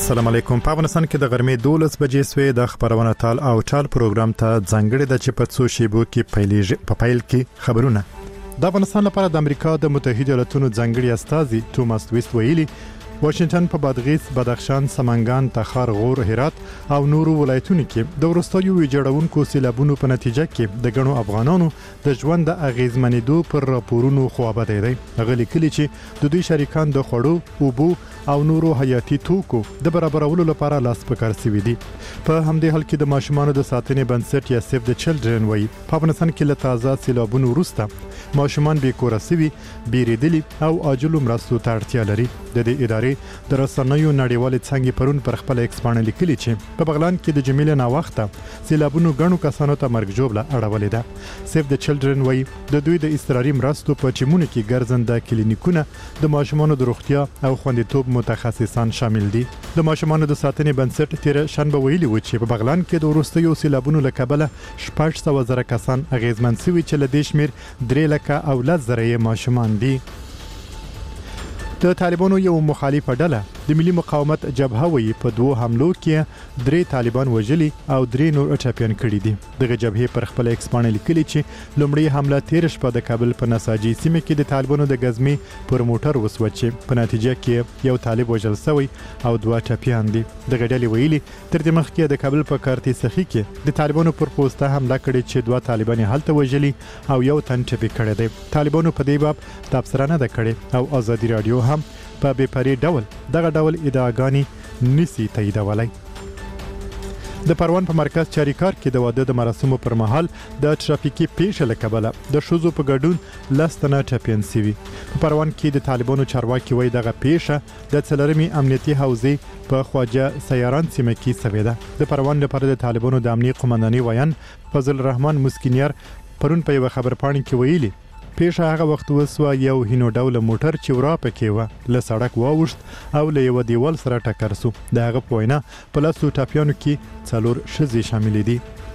السلام علیکم. په افغانستان کې د غرمې 12 بجې سوې د خبرونه تال او چال پروګرام ته ځانګړي د چپڅو شیبو کې پیل کې خبرونه. د افغانستان لپاره د امریکا د متحده ایالاتونو ځانګړي استازي توماس ویست ویلي واشنگټن په بادغیس، بدخشان، سمنګان، تخار، غور، هرات او نورو ولایتونو کې د وروستیو ویجاړونکو سیلابونو په نتیجه کې د غنو افغانانو د ژوند د اغیزمنېدو پر راپورونو خوابه دی. هغه لیکلي چې د دوی شریکان د خوړو، اوبو او نورو حیاتي توکو د برابرولو لپاره لاس په کار سوي دي. په همدې حال کې د ماشومانو د ساتنې بنسټ یا سیف د چلډرن وایي په افغانستان کې له تازه سیلابونو وروسته ماشومان بې کوره سوي، بیریدلي او عاجلو مرستو ته اړتیا لري. د دې ادارې د رسنیو نړیوالې څنګه پرون پر خپل ایکس باندې لیکلي چې په بغلان کې د جمیله نا وخته سیلابونو غنو کسانو ته مرګ جوړه اړولې ده. سیف د چلډرن وایي د دوی د اضطراري مرستو په چمونه کې ګرځنده کلینیکونه د ماشومانو د روغتیا او خوندیتوب متخصصان شامل دي. د ماشومانو د ساتنې بنسټ تیر شنبه ویلي و چې په بغلان کې د وروستیو سیلابونو له کبله 600,000 کسان اغیزمن شوي چې له دې شمیر 3,10,000 ماشومان دي. د طالبانو یو مخالفه ډله د ملي مقاومت جبهه وی په 2 حملو کې 3 طالبان وژلي او 3 نور ټاپیان کړي دي. دغه جبهه پر خپل ایکس باندې لیکلي چې لومړی حمله تیر شپه د کابل په نساجي سیمه کې د طالبانو د غزمي پر موټر وسوچې په نتیجه کې یو طالب وژل شوی او 2 ټاپیان دي. دغه ډلې ویلي تر دې مخکې د کابل په کارتي سخي کې د طالبانو پر پوسټه حمله کړې چې 2 طالبان هلته وژلي او یو تن ټپي کړی دی. طالبانو په دې باب تبصره نه کړې او ازادي رادیو هم په بېپري ډول دغه ډول ادعاګانې نسی تاییدولای. د پروان په مرکز چاریکار کې د واده د مراسمو پر مهال د ترافیکي پیښې له کبله د شوزو په ګډون لستنه ټاپین سوي. په پروان کې د طالبانو چارواکي وایي دغه پیښه د څلورمي امنیتي حوزې په خواجه سیاران سیمه کې سوي ده. د پروان لپاره د طالبانو د امنیت قومنداني ویان فضل الرحمن مسکینیار پرون په یو خبرپاڼه کې ویلي پیښه هغه وخت وسوه یو هینو ډول موټر چې ورا پکې و له سړک واوښت او له یو دیوال سره ټکر سو. د هغه په وینا په لاسو ټاپیانو کې 4 ښځې شامل دي.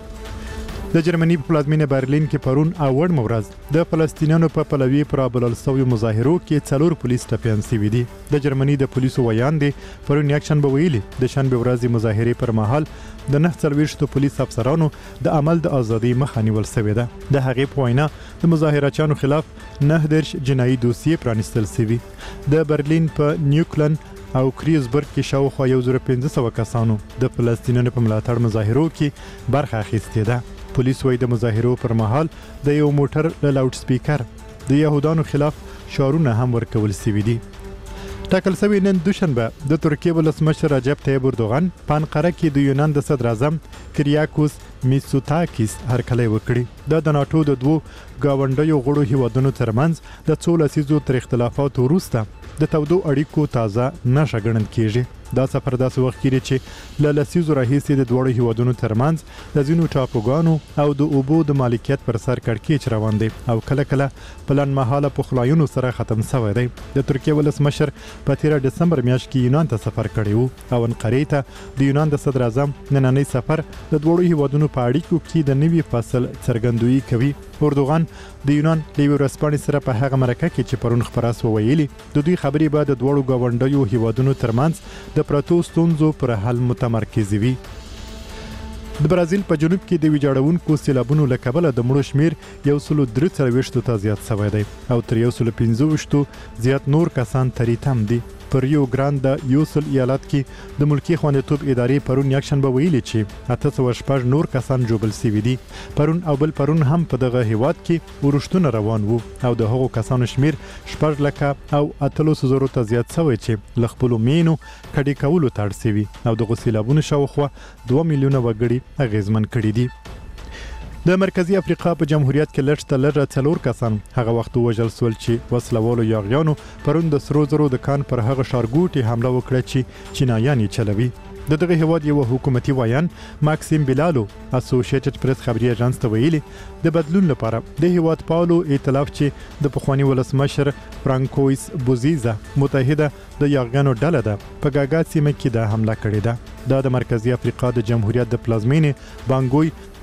د جرمني په پلازمینه برلین کې پرون اوړ مورز د فلسطینیانو په پلوي پر بلل سوي مظاهرو کې 4 پولیس ټاپیان سوي دي. د جرمني د پولیسو ویان دي پرون یک شنبه ویلي د شنبه ورځې مظاهره پر مهال د 49 پولیس افسرانو د عمل د ازادي مخه نیول شوې ده. د هغې په وینا د مظاهرچیانو خلاف 19 جنایي دوسیې پرانیستل شوي. د برلین په نیوکلن او کریزبرګ کې شاوخوا 1500 کسانو د فلسطینیانو په ملاتړ مظاهرو کې برخه اخیستې ده. پولیس وايي د مظاهرو پر مهال د یو موټر له لاوډ سپیکر د يهودانو خلاف شعارونه هم ورکول شوي دي. ټاکل شوی نن دوشنبه د ترکیې ولسمشر رجب طیب اردوغان په انقره کې د یونان د صدر اعظم کریاکوس میسوتاکیس هرکلی وکړي. د ناتو د 2 گاونډیو غړو هیوادونو ترمنځ د 2 لسیزو تر اختلافاتو وروسته د تودو اړیکو تازه نښه ګڼل کیږي. دا سفر داسې وخت کې چې له لسیزو راهیسې د دوړو هیوادونو ترمنځ د ځینو ټاپوګانو او د اوبو د مالکیت پر سر کړکېچ روان دی او کله کله په لنډمهاله پخلاینو سره ختم شوی دی. د ترکیې ولسمشر په 13 دسمبر میاشت کې یونان ته سفر کړی وو او انقرې ته د یونان د صدر اعظم نننی سفر د دوړو هیوادونو په اړیکو کې د نوي فصل څرګندویي کوي. اردوغان د یونان د ورسپانې سره په هغه مرکه کې چې پرون خبراس وویلي د دوی خبرې به د دوړو گاونډیو هیوادونو ترمنځ د پرتو ستونزو پر حل متمرکز وي. د برازیل په جنوب کې د ویجاړونکو سیلابونو له کبله د مړو شمیر 143 ته زیات شوی دی او تر 125 زیات نور کسان تریتم دي. پر یو ګراند یوسل ایالت کې د ملکی خوندیتوب ادارې پرون یک شنبه ویلي چې 806 نور کسان جوبل شوي دي. پرون او بل پرون هم په دغه هیواد کې ورښتونه روان وو او د هغو کسانو شمیر 4 لکه او 800 ته زیات شوی چې له خپلو مینو کډې کولو ته اړ شوي او د غسیلابونو شاوخوا 2 میلیونه وګړي اغیزمن کړي دي. د مرکزی افریقا په جمهوریت کې لږ لږه 4 کسان هغه وخت وژل شول چې وسلوالو یاغیانو پرون د سرو زرو د کان پر هغه ښارګوټي حمله وکړه چې چینایان یې چلوي. د دغه هیواد یو حکومتي ویان ماکسیم بیلالو اسوسییټډ پریس خبري اژانس ته ویلي د بدلون لپاره د هیواد پاولو ائتلاف چې د پخوانی ولسمشر فرانکویس بوزیزا متحده د یاغیانو ډله ده په ګاګا سیمه کې د حمله کړې ده. دا د مرکزی افریقا د جمهوریت د پلازمینې بانګوی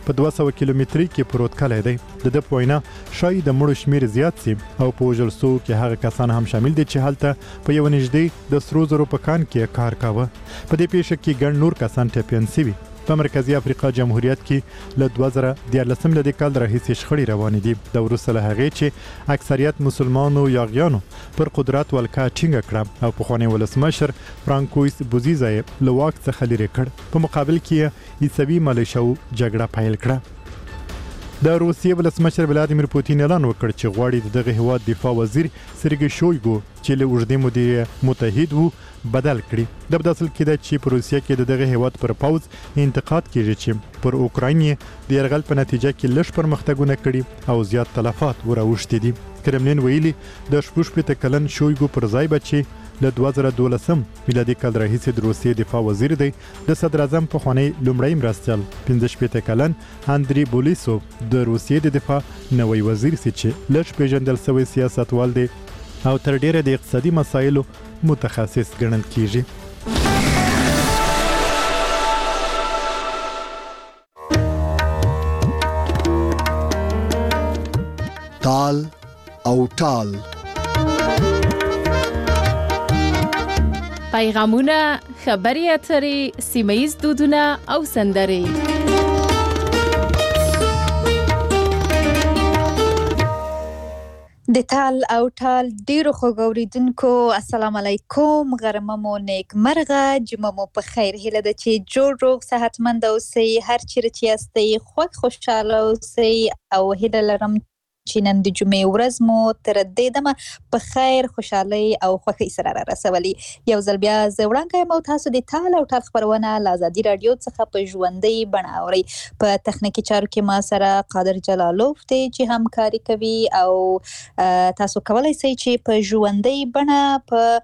په 200 کیلومتري کې پروت کلی دی. د پوینا شاید د مړو شمیر زیات سي او په وژل سو کې هغه کسان هم شامل دي چې هلته په یو نږدې د سرو زرو په کان کې کار کاوه. په دې پیښه کې ګڼ نور کسان ټپیان شوي. په مرکزی افریقا جمهوریت کې له 2014 لدې کال راهیسې شخړې روانې دي. د وروسته له هغې چې اکثریت مسلمانو یاغیانو پر قدرت ولکه ټینګه کړه او پخوانی ولسمشر فرانکویس بوزیزا یې له واک څخه لرې کړ. په مقابل کې عیسوي ملیشو جګړه پیل کړه. د روسیې ولسمشر ولادیمیر پوتین اعلان وکړ چې غواړي دغه هیواد دفاع وزیر سرګی شویګو چې له اوږدې مودې متحد وو بدل کړي. د بداسل کې د چې په روسیې کې دغه هیواد پر پوز انتقاد کیږي چې پر اوکراین د یرغل په نتیجه کې لږ پرمختګونه کړي او زیات تلفات وراوښتي دي. کرملین ویلي د 18 کلن شویګو پر ځای بچي له 2012 میلادي کال راهیسې د روسیې دفاع وزیر دی. د صدر اعظم پخوانی لومړی مرستیال 15 کلن اندری بولیسوف د روسیې د دفاع نوی وزیر سي چې لږ پیژندل شوی سیاستوال دی او تر ډیره د اقتصادي مسایلو متخصص ګڼل کیږي. تال او ټال پیغامونه، خبري اترې، سیمه‌ییز دودونه او سندرې. د تال او ټال ډیرو خوګوریدونکو السلام علیکم، غرمه مو نیک مرغه، جمعه مو په خیر. هیله ده چې جوړ روغ صحتمند اوسئ، هر چیرې چې یاستئ خوږ خوشاله اوسئ او هیله لرم چې نن د جمعې ورځ مو تر دې دمه په خیر، خوشحالۍ او خوښۍ سره را رسولي. یو ځل بیا زه وړاندې یم او تاسو د تال او ټال خپرونه له ازادي راډیو څخه په ژوندۍ بڼه اورئ. په تخنیکي چارو کې ما سره قادر جلالوف دی چې همکاري کوي او تاسو کولی شئ چې په ژوندۍ بڼه په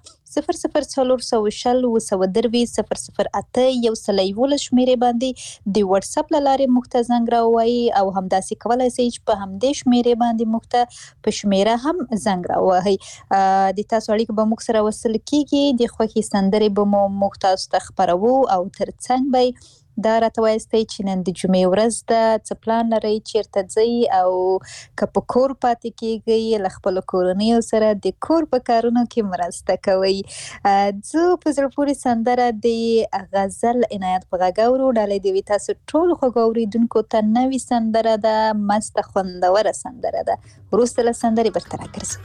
0040703008 شمیرې باندې د واتس اپ له لارې موږ ته زنګ راووایئ او همداسې کولی شئ چې په همدې شمیرې باندې موږ ته په شمیره هم زنګ راووهئ. د تاسو اړیکه به موږ سره وصل کیږي، د خوښې سندرې به مو موږ تاسو ته خپروو او ترڅنګ به دا راته وایستئ چې نن د جمعې ورځ ده، څه پلان لرئ، چیرته ځئ او که په کور پاتې کیږئ له خپلو کورنیو سره د کور په کارونو کې مرسته کوئ. زه په زړه پورې سندره د غزل عنایت په غږ اورو. ډالۍ دې وي تاسو ټولو خوږو اورېدونکو ته. نوې سندره ده، مسته خوندوره سندره ده. وروسته له سندرې بیرته راګرځو.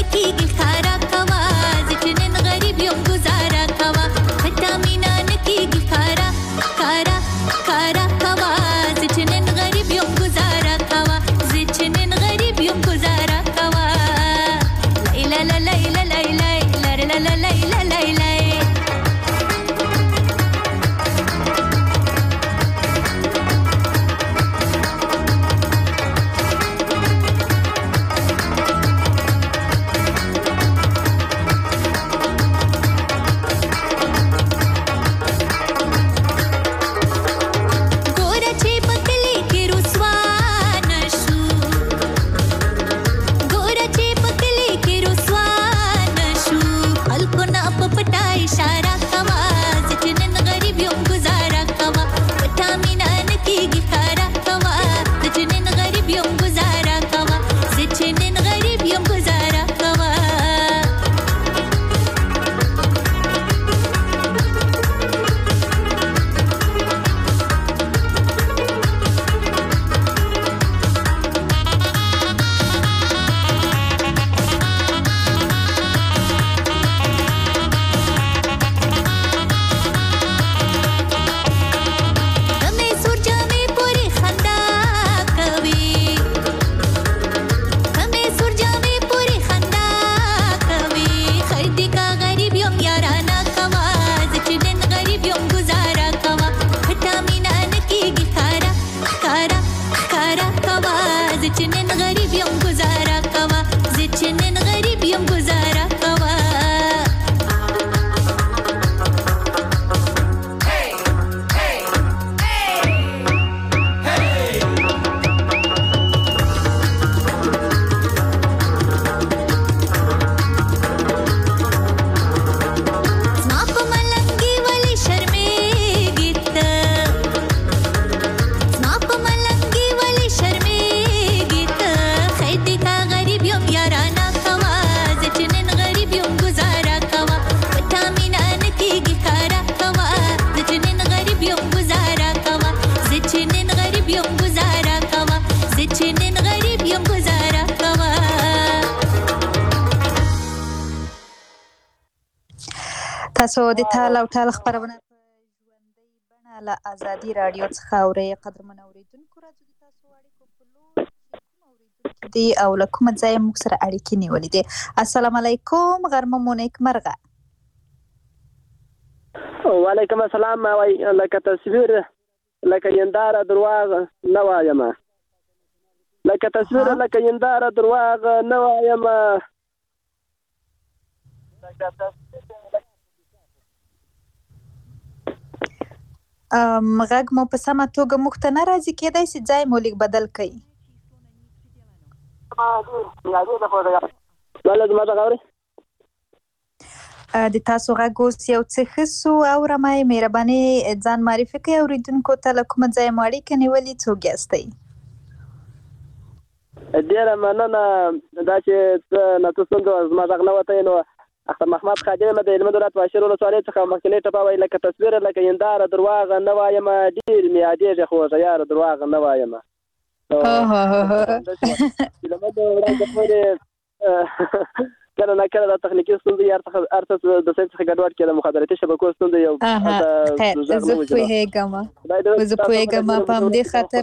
غریب یم گزاره کوا، خطا مینا نکی تاسو د تال او ټال خبرونه په ژوندۍ بڼه له ازادي راډیو څخه اورئ. قدرمن اوریدونکو، راځو د تاسو اړیکو په لور چې کوم اوریدونکي دي او له کومه ځایه موږ سره اړیکې نیولې دي. السلام علیکم، غرمه مو نیکمرغه. وعلیکم السلام. وای لکه تصویر لکه ینداره درواغ نه وایم، لکه تصویر لکه ینداره درواغ نه وایم. غږ مو په سمه توګه موږ ته نه راځي، کېدای شي ځای مو لږ بدل کړئ. د تاسو غږ اوس یو څه ښه سو، اورم یې. مهرباني ځان معرفي کړئ اورېدونکو ته، له کومه ځایه مو اړیکه نیولې، څوک یاستئ؟ ډېره مننه. دا چې نه څه ستونزه وه زما غږ نه وتی، نو اختر محمد خادم د هلمند ولایت واشر ولسوالۍ څخه مخکینۍ ټپه وایي لکه تصویر لکه ینداره درواغ نه وایم، ډېر مې یادېږي خوږه یاره درواغ نه وایم. کله نه کله د تخنیکي ستونزې هر څه د سایټ څخه ګډوډ کېده، مخابراتي شبکو ستونزې یو زه پوهېږم په همدې خاطر.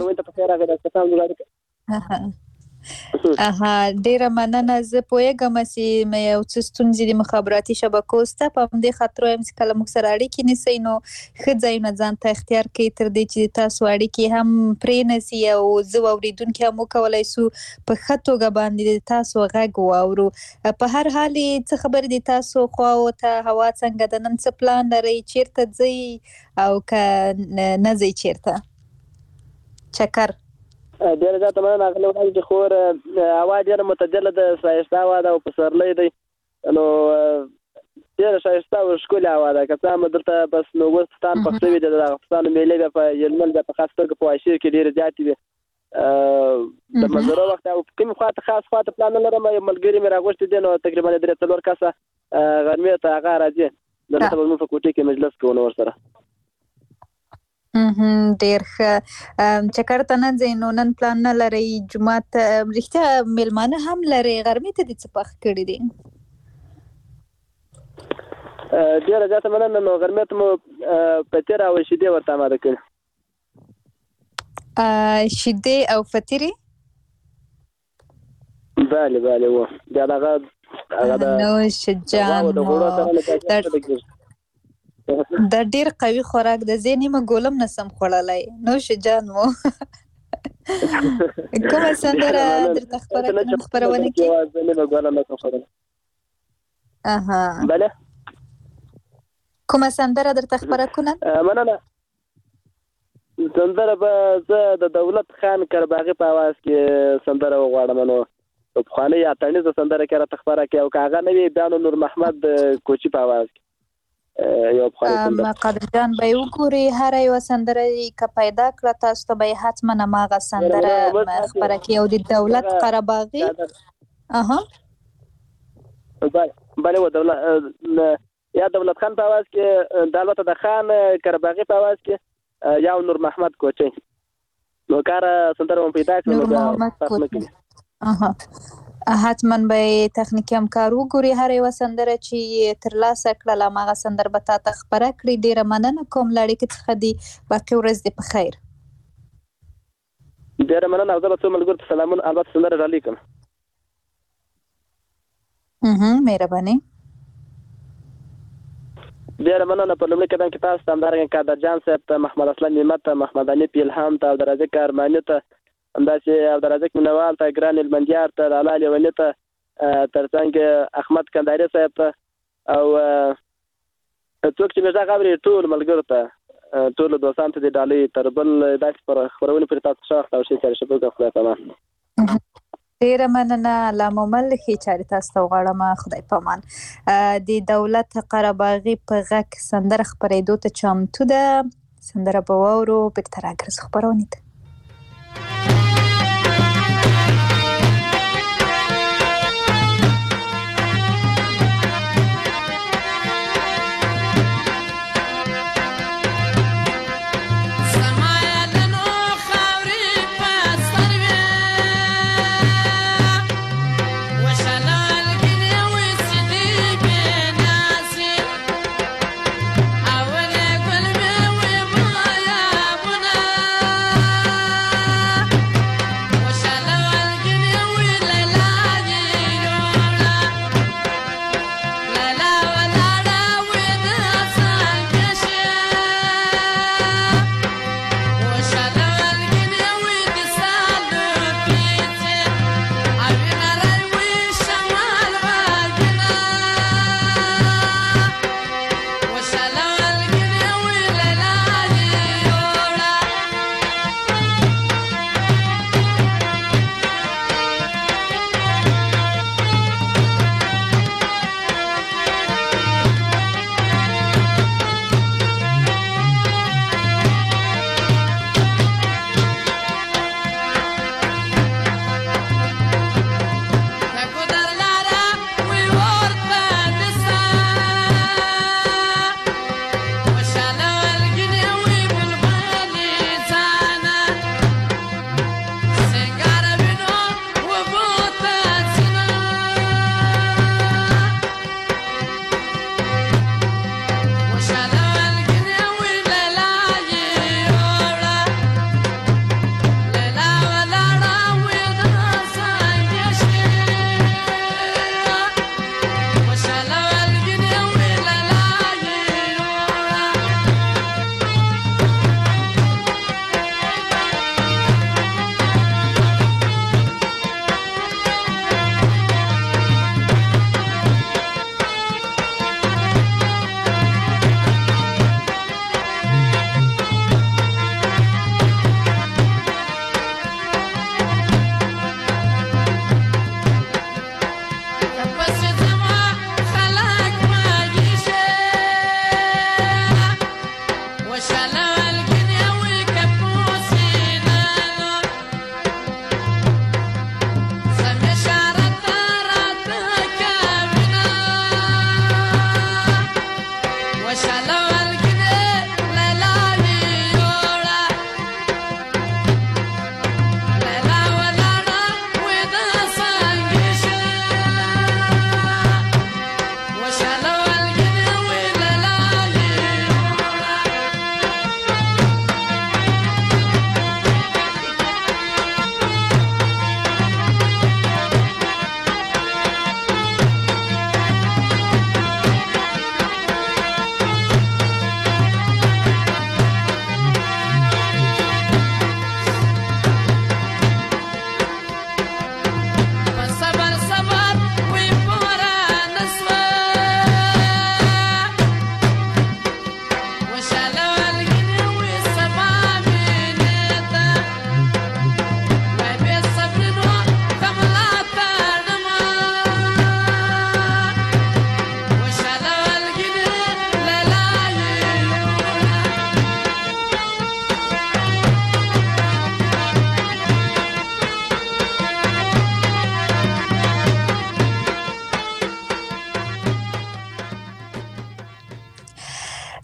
ډیره مننه. زه پوهېږم چې یو څه ستونزې د مخابراتي شبکو شته، په همدې خاطر وایم چې کله موږ سره اړیکې نیسئ نو ښه ځایونه ځان ته اختیار کړئ تر دې چې تاسو اړیکې هم پرې نه سي او زه واورېدونکي هم وکولی سو په ښه توګه باندې د تاسو غږ واورو. په هر حال څه خبرې د تاسو خواو ته، هوا څنګه ده، نن څه پلان لرئ، چیرته ځئ او که نه ځئ چیرته چکر؟ ډېره زیاته مننه اغلې وړاندې چې خور هوا ډېره معتدله ده، ښایسته هوا ده او پسرلی دی، نو ډېره ښایسته او ښکلې هوا ده. که څه هم دلته بس نو اوس پښتان پخ شوي دي، د دغه پښتانو میلې بیا په هلمند بیا په خاص توګه په واشیر کې ډېرې زیاتې وي. د منظرو وخت او کومې خوا ته خاص خوا ته پلان نه لرم. یو ملګري مې راغوښتي دي، نو تقریبا 3-4 کسه غرمې ته هغه راځي، دلته به زموږ په کوټې کې مجلس کوو نو ورسره. ډېر ښه. چکر ته نه ځئ نو نن پلان نه لرئ؟ جومات رښتیا میلمانه هم لرئ؟ غرمې ته دې څه پخ کړي دي؟ ډېره زیاته مننه. نو غرمې ته مو فطیر او شیدې ورته اماده کړي. شیدې او فطیرې؟ بله بله و بیا دغه نوش جان دا ډیر قوي خوراک د زینې ما ګولم نسم خوړلای. نوش جان مو کومه سندره درته خبرونه کې؟ زینې ما ګولم نسم خوړلای. بله کومه سندره درته خبره کنن؟ مننه. سندره به زه د دولت خان کرباغي په आवाज کې سندره وغواړم، نو پخوانۍ اتڼیزه سندره کې راته خبره کوي، او که هغه نه وي بیا نو نور محمد کوچي په आवाज کې یو پخوانۍ سندره. قادر جان به یې وګوري، هره یوه سندره که پیدا کړه تاسو ته به یې حتما هماغه سندره خبره کوي. او د دولت قرهباغي بله و یا دولت خان په आवाज کې، د البته د خان کرباغي په आवाज کې یا نور محمد کوچي. نو کاره سندره مو پیدا کړم نور محمد کوچي. حتما به تخنیکي همکار وګوري، هر یوه سندره چې ترلاسه کړله هماغه سندره به تا ته خپره کړي. ډېره مننه کوم له اړیکې څخه دي. باقي ورځ دې په خیر. ډېره مننه. او زه به څو ملګرو ته سلامونه البته سندره ډالۍ کړم. مهرباني. ډېره مننه. په لومړي قدم کې تاسو ته همدارنګه قادر جان صاحب ته، محمد اسلم نعمت ته، محمد حنیف الهام ته، عبدالرزاق ارماني ته، همداسې عبدالرزاق مینوال ته، ګران المندیار ته، لالا لیوني ته، ترڅنګ احمد کنداري صاحب ته، او څوک چې مې غږ اوري ټول ملګرو ته، ټولو دوستانو ته دې ډالۍ تر بل داسې پر خپرونې پورې تاسو ښه وخت او ښې چارې شپه وکړه. خدای پامان. ډېره مننه. الله مو مل ښې چارې تاسو ته وغواړم. خدای پامان. د دولت قرهباغي په غږ سندره خپرېدو ته چمتو ده. سندره به واورو، بېرته راګرځو خپرونې ته.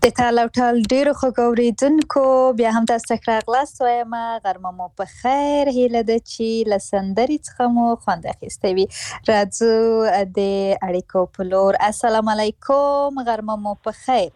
د ټال او ټال ډیرو خوږو اوریدونکو بیا هم تاسو ته راغلاست وایم غرمه مو په خیر هیله ده چې له سندرې څخه مو خوند اخیستی وي. راځو د اړیکو په لور. السلام علیکم، غرمه مو په خیر.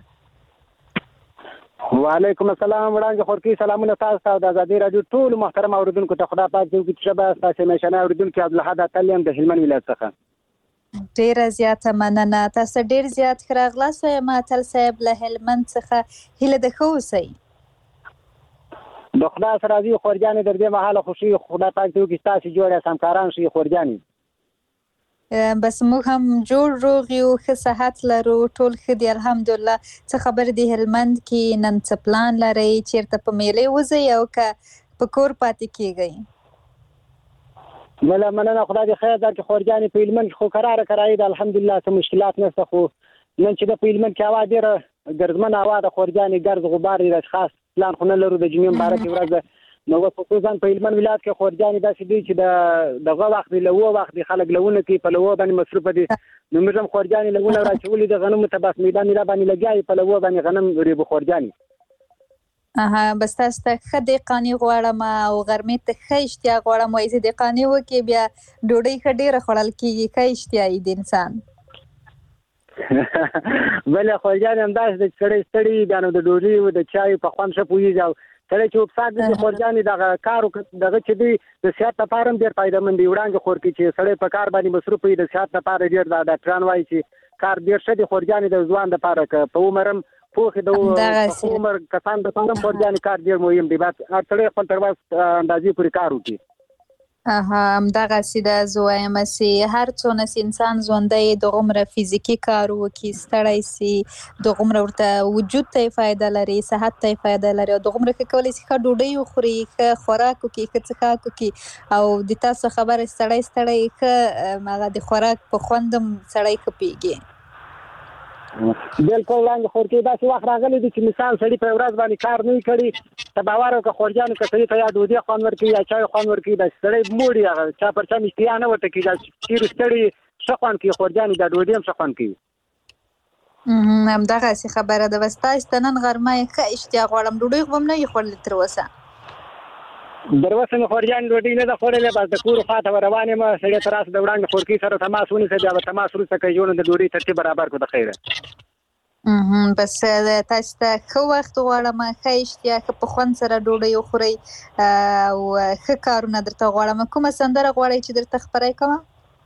وعلیکم السلام. وړاندې خورکی سلامونه تاسو ته د ازادي راډیو ټول محترم اوریدونکو ته. خدا پاک دې وکړي چې شبه تاسو مشانه اوریدونکو عبدالحد اتلیم د هلمند ولایت څخه. ډیره زیاته مننه. تاسو ډیر زیات راغلاست وایم اتل صاحب له هلمند څخه هیله ده ښه اوسئ. د خدا سره راځي خورجانې در دې مهاله خوشي خدا پاک دې وکړي تاسو جوړه سمکاران شي خورجانې. بس موږ هم جوړ روغ یو، ښه صحت لرو، ټول ښه دي الحمدلله. څه خبر دی هلمند کې نن څه پلان لرئ؟ چیرته په میلې وځئ او که په کور پاتې کیږئ؟ مننه خدای دې خیر درکړي خورجانې. په هلمند خو قراره کرایي ده الحمدلله، څه مشکلات نشته. خو نن چې د په هلمند کې هوا ډېره ګرځمنه هوا ده خورجانې، ګرځ غبار دی، خاص پلان خو نه لرو. د جمعې مبارکې ورځ ده نو خصوصا په هلمند ولایت کې خورجانې داسې دی چې دغه وخت دی لوه وخت دی خلک لوونه کوي، په لوه باندې مصروفه دي. نو موږ هم خورجانې لوونه راچولي د غنمو ته، بس میله میله باندې لګیا په لوه باندې غنم ریبو خورجانې. بس تاسو ته ښه دهقاني غواړم او غرمې ته ښه اشتیا غواړم. وایي چې دهقاني وکړي بیا ډوډۍ ښه ډېره خوړل کېږي، ښه اشتیایي د انسان. بله خورجانې همداسې ده چې سړی ستړي بیا نو د ډوډۍ او د چایو په خوند ښه پوهېږي. او سړی چې وبسات دي خورجانې دغه کار دغه چې دی د صحت لپاره هم ډېر فایدهمند دی. وړاندې خورکي چې سړی په کار باندې مصروف وي د صحت لپاره ډېر د ډاکټران وایي چې کار ډېر ښه دی خورجانې د ځوان لپاره. که په عمر هم پوخې د عمر کسان لپاره هم خورجانې کار ډېر مهم دی. باید هر سړی خپل تر وس اندازې پورې کار وکړي. همدغسې ده. زه وایم چې هر څونه چې انسان ژوندی دغومره فزیکي کار وکړي، ستړی سي، دغومره ورته وجود ته یې فایده لري، صحت ته یې فایده لري، او دغومره ښه کولی شي ښه ډوډۍ وخوري، ښه خوراک وکړي، ښه څښاک وکړي. او د تاسو خبره سړی ښه هغه د خوراک په خوند هم سړی ښه پوهېږي. بالکل وړاندې خورکي داسې وخت راغلی دی چې مثال سړي په ورځ باندې کار نه وي کړی، ته باور وکړه خورجانو که سړي ته یا ډوډۍ خوند ورکوي یا چای خوند ورکوي، داسې سړی موړي هغه چا پر چا اشتها نه ورته کوي. دا ډېر ستړي ښه خوند کوي خورجانې، دا ډوډۍ هم ښه خوند کوي. همدغسې خبره ده. بس تاسو ته نن غرمه ښه اشتیا غواړم. ډوډۍ خو به هم نه وي خوړلې تر اوسه؟ در اوسه مې خورجانې ډوډۍ نه ده خوړلې، بس د کور خواته روان یم. سړی ته راسه د وړاندې خورکي سره تماس ونیسه، بیا به تماس وروسته کوي جوړ د ډوډۍ ترتیب برابر کړو د خیره. بس تاسو ته ښه وخت غواړم، ښه اشتیا، ښه په خوند سره ډوډۍ وخورئ او ښه کارونه درته غواړم. کومه سندره غواړئ چې درته خپره کړم؟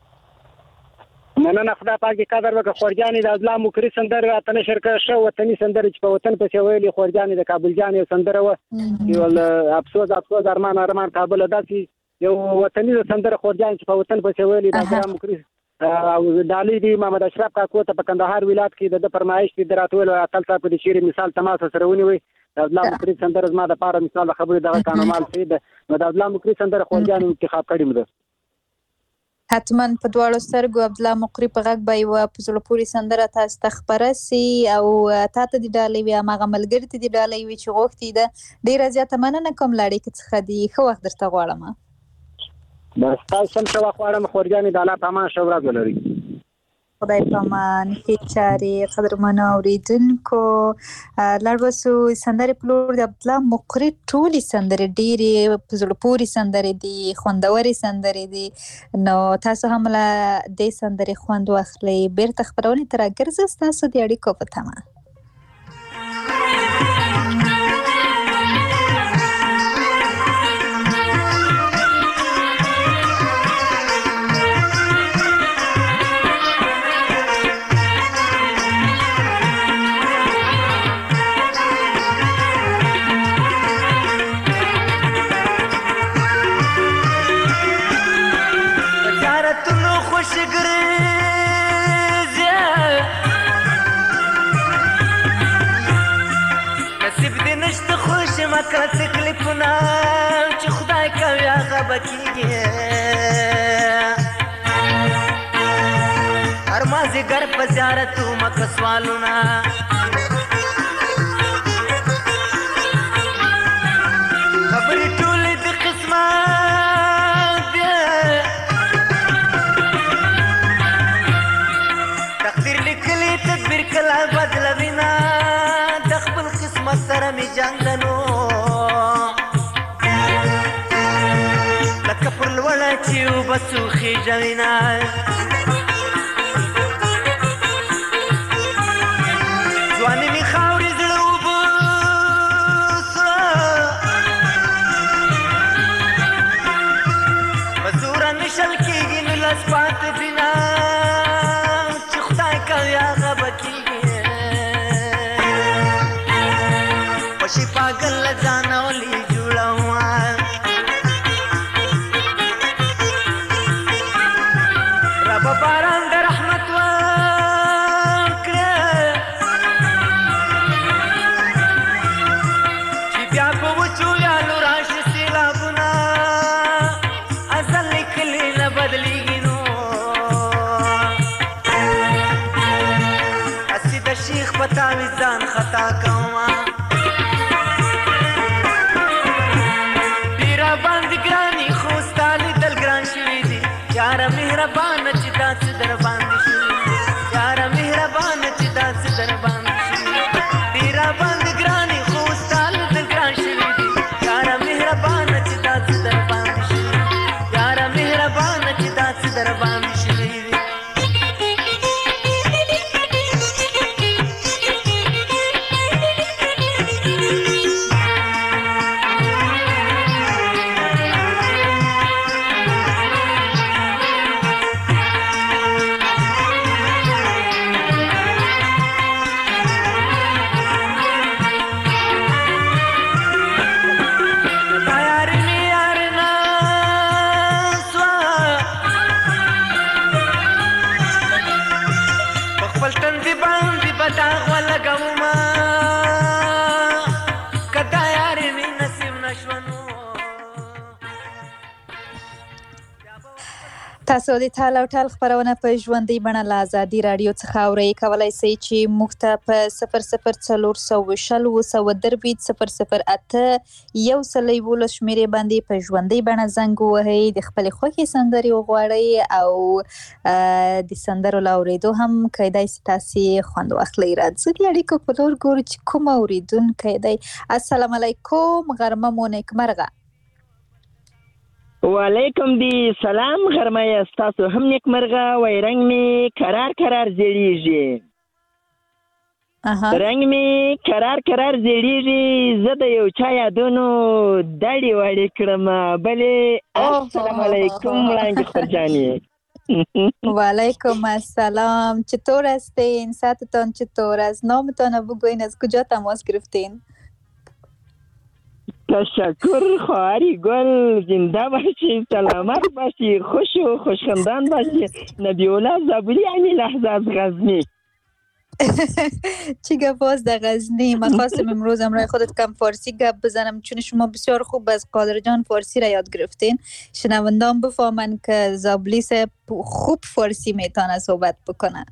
مننه خدا پاک دې قدر وکړه خورجانې. د ازلا مکري سندره راته نشر کړه، ښه وطني سندره چې په وطن پسې ویلې خورجانې. د کابل جان یو سندره وه چې افسوس افسوس ارمان ارمان کابل، داسې یو وطني سندره خورجانې چې په وطن پسې ویلې. د ازلا مکري او ډالۍ دی محمد اشرف کاکو ته په کندهار ولایت کې د فرمایش دي راته ویل اتل صاحب د شعر مثال تماس سره ونیوي. د ازلا مکري سندره زما د پاره مثال د خبرې دغه کانومال سي ده. نو د ازلا مکري سندره خورجانې انتخاب کړې مده. حتما په دواړو سترګو عبدالله مقری په غږ به یوه په زړه پورې سندره تاسو ته خپره سي او تا ته دې ډالۍ وي، هماغه ملګري ته دې ډالۍ وي چې غوښتي ده. ډېره زیاته مننه کوم له اړیکې څخه دي. ښه وخت درته غواړم. بس تاسو هم ښه وخت غواړم خورجانې. د الله په امان ښه ورځ ولرئ. خدای په امان. ښې چارې قدرمنو اورېدونکو. لاړ بسو سندرې په لور. د عبدالله مقری ټولې سندرې ډېرې په زړه پورې سندرې دي، خوندورې سندرې دي. نو تاسو هم له دې سندرې خوند واخلئ. بېرته خپرونې ته راګرځه ستاسو د اړیکو په تمه. کله تکلیفونه چې خدای کوي هغه به کېږي. هر مازدیګر په زیارت ومکه سوالونه، خبرې ټولې د قسمت دي، تقدیر لیکلی تدبیر کله بدلوي نه. د سره می جنگنو لکه پر لوړه چې اوبه څوخي جوینا ځواني می خاورې زړه اوبه په زوره نشل کېږي نو لس پاتې دینا چې خدای کوي هغه به کېږي خوشي پاگل ځانه ولي جوړوه رب باران د رحمت وکړه چې بیا په وچو ویالو راشي سیلابونه ازل لیکلي نه بدلیږي نو هسې د شیخ په تاویز ځان خطا کومه یاره مهربانه چې داسې در باندې شي یاره مهربانه چې داسې در باندې شي ډېره باندې ګرانې خو ستا له دل ګران شوي دي یاره مهربانه چې داسې در باندې شي یاره مهربانه چې داسې در باندې شوي دي تاسو د ټال او ټال خبرونه په ژوندۍ بڼه له ازادي راډیو څخه اورئ کولی شئ چې موږ ته په 00402008 شمیرې باندې په ژوندۍ بڼه زنګ ووهئ د خپلې خوښې سندرې وغواړئ او د سندرو له اورېدو هم کیدای شي تاسې خوند واخلئ. راځئ د اړیکو په لور ګورو چې کوم اورېدونکی دی. السلام علیکم، غرمه مو نیکمرغه. وعلیکم دی سلام، غرمه ستاسو هم نیکمرغه. وای رنگ می قرار زیړیږي، رنگ می قرار زیړیږي، زه د یو چا یادونو دړې وړې کړم. بلې السلام علیکم وړانګې خورجانې. وعلیکم السلام، چطور هستین؟ ساعتتان چطور است؟ نامتان رو بگوین، از کجا تماس گرفتین؟ تشکر خواهری گل، زنده باشی، سلامت باشی، خوش و خوشخندان باشی. نبیولا زبوری همین لحظه از غزنی. چی گپ است در غزنی؟ من خواستم امروز امرای خودت کم فارسی گپ بزنم چون شما بسیار خوب از قادر جان فارسی را یاد گرفتین. شنوندان بفهمن که زابلی صاحب خوب فارسی میتونه صحبت بکنه.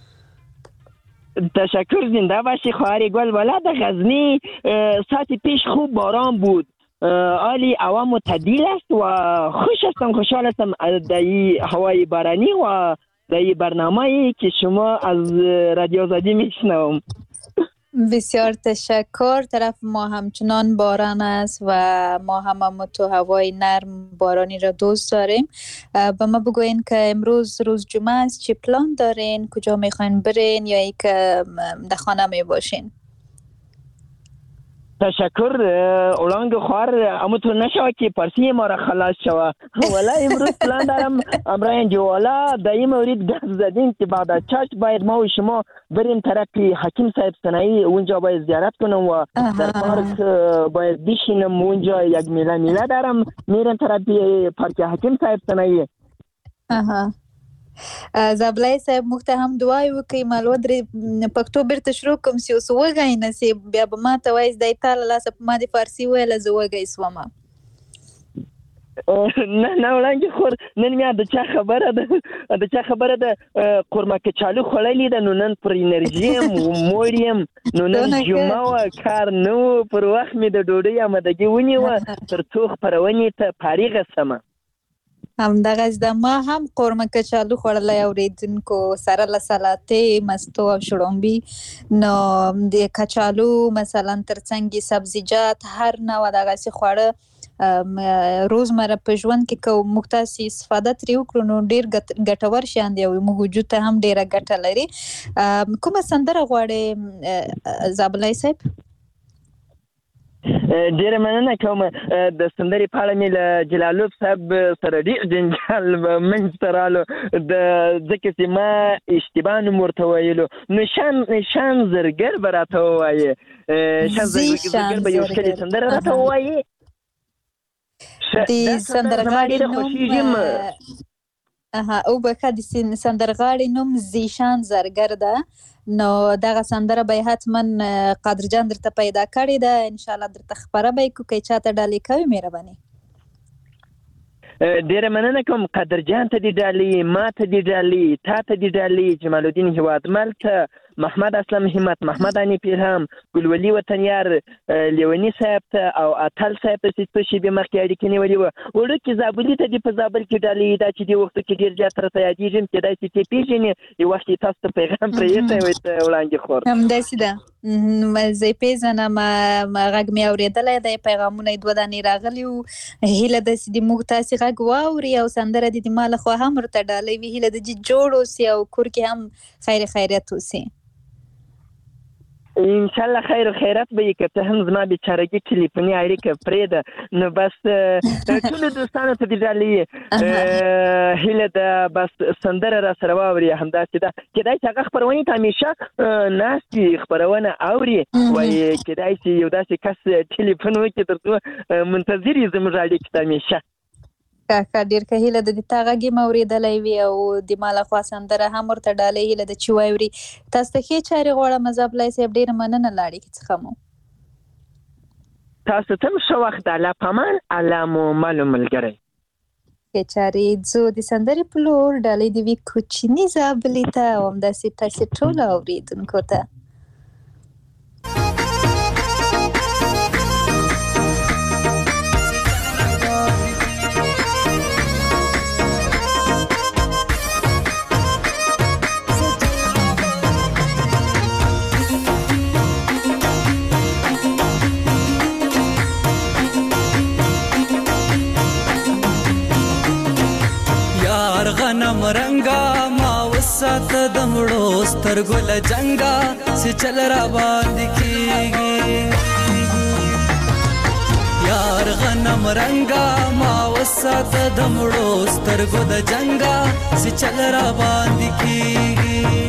تشکر، زنده باشی خواهری گل. والا در غزنی ساعت پیش خوب باران بود، حالی هوا معتدل است و خوشحال هستم در این هوای بارانی و در این برنامه‌ای که شما از رادیو آزادی میشنوم. بسیار تشکر. طرف ما همچنان باران است و ما هم تو هوای نرم بارانی را دوست داریم. با ما بگوین که امروز روز جمعه است، چه پلان دارین؟ کجا میخواین برین یا ای که در خانه می باشین؟ تشکر اولانگ خوار، اما تو نشوه که پرسی ما را خلاص شوه. ولی امروز پلان دارم امرای جوالا در این مورد گفت زدیم که بعد از چشت باید ما و شما بریم طرف حکیم صاحب سنایی، اونجا باید زیارت کنم و در پارک باید بشینم. اونجا یک میله دارم، میرم طرف پارک حکیم صاحب سنایی. زابلای صاحب موږ ته هم دعای وکړئ، معلومه درې پښتو بیرته شروع کوم چې اوس وږی نسي بیا به ما ته وایي دی تا له لاسه په ما د فارسي ویله زه وږی سومه. نه وړانګې خور، نن میا د چا خبره ده قورمه کچالو خوړلې ده، نو نن پر انرژي یم موړ یم، نو نن جمعه وه کار نه و، پر وخت مې د ډوډۍ آمادګي ونیوه تر څو خپرونې ته فارغه سمه. همدغه د ما هم قورمه کچالو خوړلی اوریدونکو سره له سلاتې مستو او شړومبي. نو د کچالو مثلا ترڅنګ سبزیجات هر نوع دغسې خواړه روزمره په ژوند کې که موږ تاسې استفاده ترې وکړو نو ډېر ګټور شیان دی او موږ وجود ته هم ډېره ګټه لري. کومه سندره غواړې زابلای صاحب؟ ډیره مننه کوم. د سندرې په اړه مې له جلالوف صاحب سره ډېر جنجال منځته رالو ځکه چې ما اشتباه نوم ورته ویلو. نو شان زرګر به راته ووایې، شان زرګر به یو ښکلې سندره راته ووایې. د سندرغاړي نوم او بخه د سندرغاړي نوم زیشان زرګر ده. نو دغه سندره به حتما قادرجان درته پیدا کړې ده، ان شاء الله درته خبره به کو کې چاته ډالۍ کوي. مهرباني. ډیره مننه کوم. قادرجان ته دې ډالۍ، ما ته دې ډالۍ، تا ته دې ډالۍ، جمال الدین هیوادمل ته، محمد اسلم همت، محمد انی پیرهم، ګلولي وطنیار، لیونی صاحب ته او اتل صاحب ته چې څه شیبې مخکې اړیکې نیولې وه. وړوکي زابلي ته دې په زابل کې ډالۍ دا چې دې وختو کې ډېر زیات راته یادېږي، کېدای شي چې پېژنې یو وخت یې تاسو ته پیغام پرې ایښی وی وړاندې خور. همداسې ده، زه یې پېژنم، غږ مې اورېدلی دی، پیغامونه یې 2 دانې راغلي وو. هیله ده چې د موږ تاسې غږ واوري او سندره دې د ما لخوا هم ورته ډالۍ وي. هیله ده چې جوړ اوسي او کور کې هم خیر خیریت اوسي. انشاءالله خیر و خیرات به یې که ته هم زما بیچارګي ټلیفوني اړیکه پرېږده. نو بس ټولو دوستانو ته دې ډالۍ هیله ده بس سندره را سره واوري. همداسې ده کېدای شي هغه خپرونې ته همیشه ناست وي، خپرونه اوري، وایي کېدای شي یو داسې کس ټلیفون وکړي تر څو منتظر یې زموږ اړیکې ته همیشه. ډېر ښه. هیله ده د تا غږ یې مې اورېدلی وي او د ما لخوا سندره هم ورته ډالۍ هیله ده چې واوري. تاسو ته ښې چارې غواړم زابلای صاحب. ډېره مننه له اړیکې څخه مو. تاسو ته هم ښه وخت. الله پامان، الله مو مل و ملګری. ښې چارې. ځو د سندرې په لور. ډالۍ دې وي کوچني زابلي ته او همداسې تاسې ټولو اورېدونکو ته. غنم رنگا ما وسات دمړو سترګو له جنگا سي چل را باندې کیږي. یار غنم رنگا ما وسات دمړو سترګو د جنگا سي چل را باندې کیږي.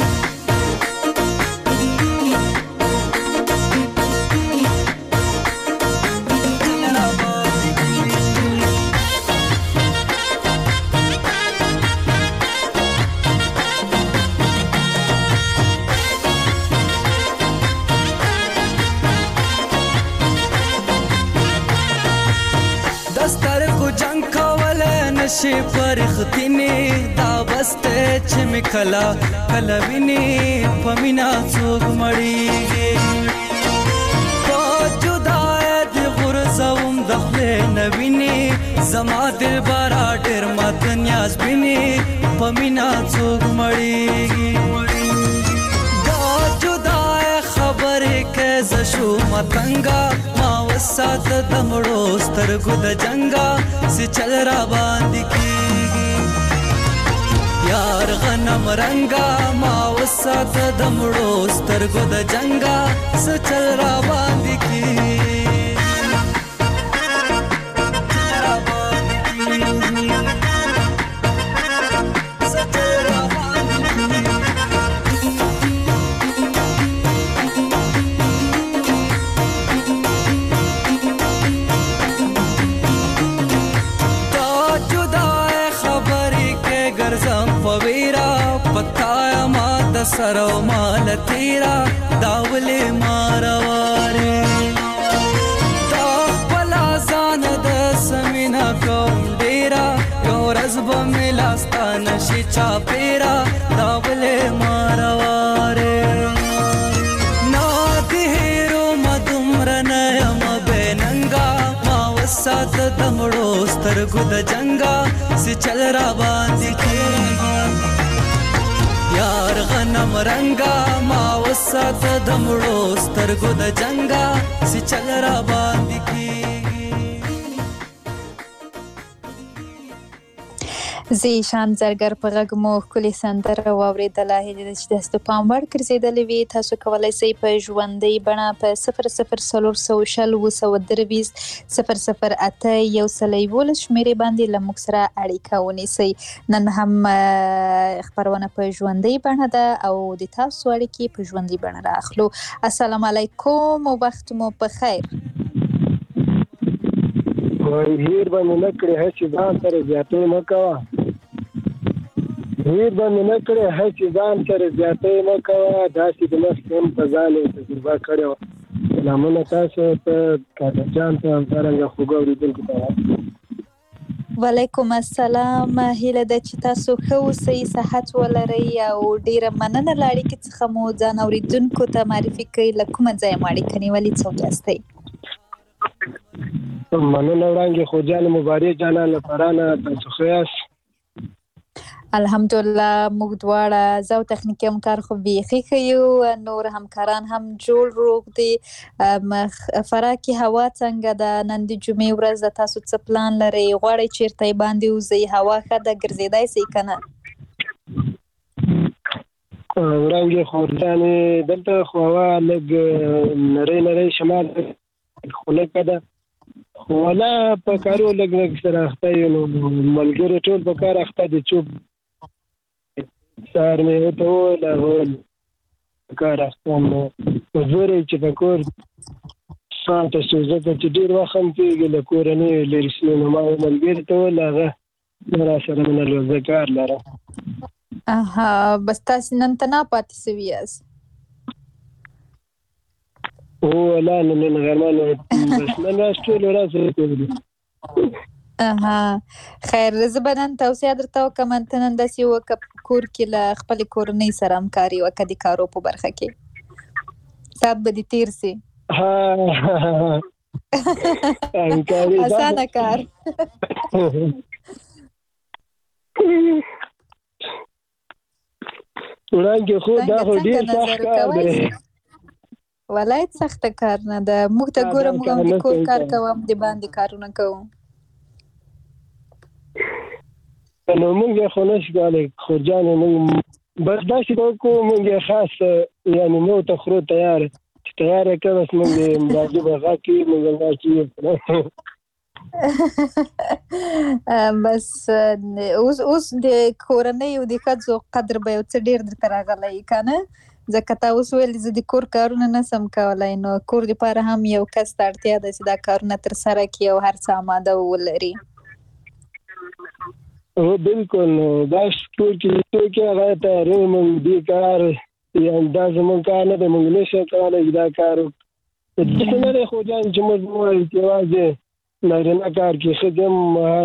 شي پرختینه دا بسته چې مکلا کلا ویني پمینا څوک مړیږي. په جدای د غرزوم د خپل نویني زما دل بارا ډېر مات نیاز بیني پمینا څوک مړیږي. دا جدای خبرې کې زشو متنګا ما وسات دمړو سترګو د جنگا سي چل را باندې کیږي. یار غنم رنگا ما وسات دمړو سترګو د جنگا سي چل را باندې کیږي. سرو مال تیرا داولې مارواره دا بلا ځان د سمینا کوم ډیرا یو رزب ملاستان شي چا پیرا داولې مارواره نا دهرو مدمر نه یم بننګا ما وسات دمړو ستر سترګو د جنگا سی چل را باندې کیږي یار غنم رنگا ما وسات د مړو سترګو د جنگا سی چل را باندې کیږي زی شان زرګر په غږ مو ښکلې سندره واورېدله. هیله ده چې تاسو ته پام وړ ګرځېدلې وي. تاسو کولی شئ په ژوندۍ بڼه په 00402023 008 111 شمېرې باندې له موږ سره اړیکه ونیسئ. نن هم خپرونه په ژوندۍ بڼه ده او د تاسو اړیکې په ژوندۍ بڼه راخلو. السلام علیکم او وخت مو په خیر. هیر باندې نه کړې هڅې ځان سره زیاتې مه کوه هیر باندې نه کړې هڅې ځان سره زیاتې مه کوه داسې د مخکې هم په ځان یې تجربه کړې وه. سلامونه تاسو ته کاکا جان ته همدارنګه خوږو اورېدونکو ته. وعلیکم السلام. هیله ده چې تاسو ښه اوسئ، صحت ولرئ او ډیره مننه له اړیکې څخه مو ځان اورېدونکو ته معرفي کړئ. له کومه ځایه مو اړیکه نیولې، څوک یاستئ؟ مننه وړاندې خوجان مبارک جانان له فرانه. تاسو ښه یاست؟ الحمدلله موږ دواړه زه او تخنیکي همکار خو بیخي ښه یو، نور همکاران هم جوړ روغ دي. فراه کې هوا څنګه ده؟ نن د جمعې ورځ ده، تاسو څه پلان لرئ؟ غواړئ چیرته باندې وځئ؟ هوا ښه ده، ګرځېدای شئ که نه؟ وړاندې خوجانې دلته خو هوا لږ نری نری شمال خو لږه ده، خو ولا په کارو لږ لږ سره اخته یو. نو ملګري ټول په کار اخته دي. چوپ سهار مې ورته وویل هغه په کار اخته یم. نو په زور یې چې په کور ته شو، ځکه چې ډېر وخت هم کېږي له کوره نه یې لرې شوي. نو ما ملګري ته وویل هغه راسره مینه لري، زه کار لرم. بس تاسې نن ته نه پاتې شوي یاست؟ لا نن غرمه بس نن راست ټول ورځ کوي. خیر، زه به نن توصیه درته وکړم ته نن داسې وکړه کور کې له خپلې کورنۍ سره همکاري وکړه د کارو په برخه کې، ساعت به دې تېر سي. اسانه کار. وړاندې خو دا خو ډېر سخت کار دی. ولایت سخته کار نه ده. موږ ته ګوره، موږ هم د کور کار کوو، هم د باندې کارونه کوو. نو موږ یې خو نشو کولی خوجانې، موږ بس داسې به وکړو، موږ یې خاص یعنې مو ته خرو تیار چې تیار یې کړه، بس موږ یې مراجع به غږ کړي، موږ یې غږ کړي. بس اوس د کورنۍ او د ښځو قدر به یو څه ډېر درته راغلی که نه؟ ځکه تا اوس ویل زه د کور کارونه نسم کولی، نو کور دپاره هم یو کس ته اړتیا ده چې دا کارونه ترسره کړي او هر څه اماده ولري. بالکل. نو دا ټول کې هغه تیاری موږ دې کار یا دا زموږ کار نه دی، موږ نشو کولی دا کار. داسې نه دی خوجان چې موږ ووایو چې یوازې نارینه کار کې ښځې هم